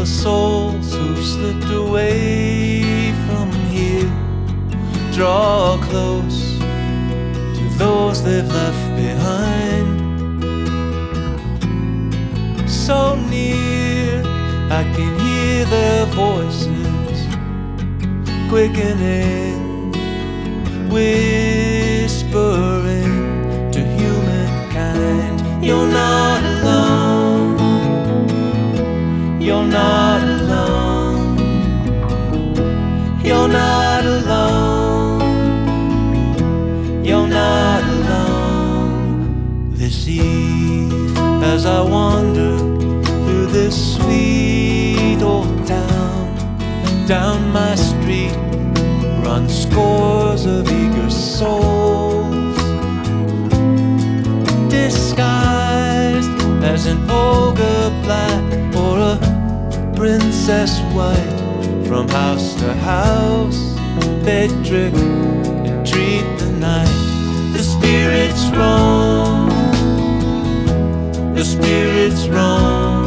souls who've slipped away from here draw close to those they've left behind. So near, I can hear their voices quickening, whispering to humankind. You're not alone. You're not alone. You're not alone. You're not alone. This eve, as I wander through this sweet old town, down my street run scores of eager souls, disguised as an ogre black or a princess white. From house to house they trick and treat the night. The spirits roam, the spirits roam.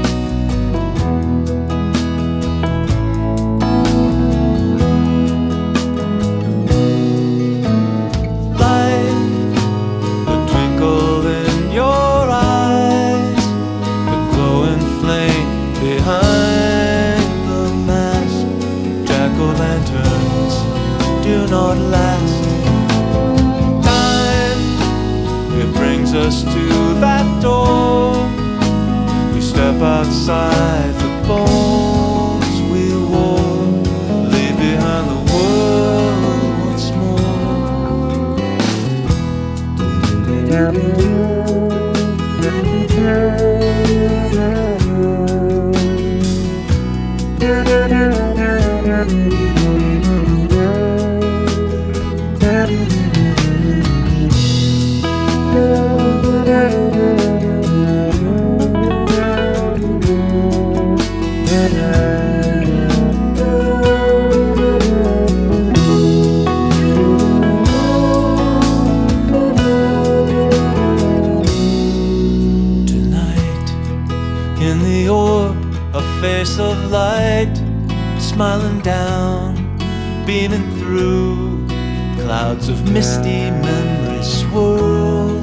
Lanterns do not last. Time, it brings us to that door. We step outside the bones we wore, leave behind the world once Tonight, in the orb, a face of light, smiling down, beaming through clouds of misty memory swirls.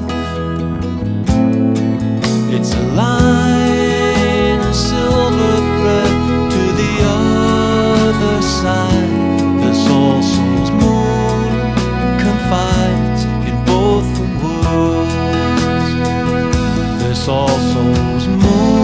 It's a line, a silver thread to the other side. This All Souls moon confides in both the worlds. This All Souls moon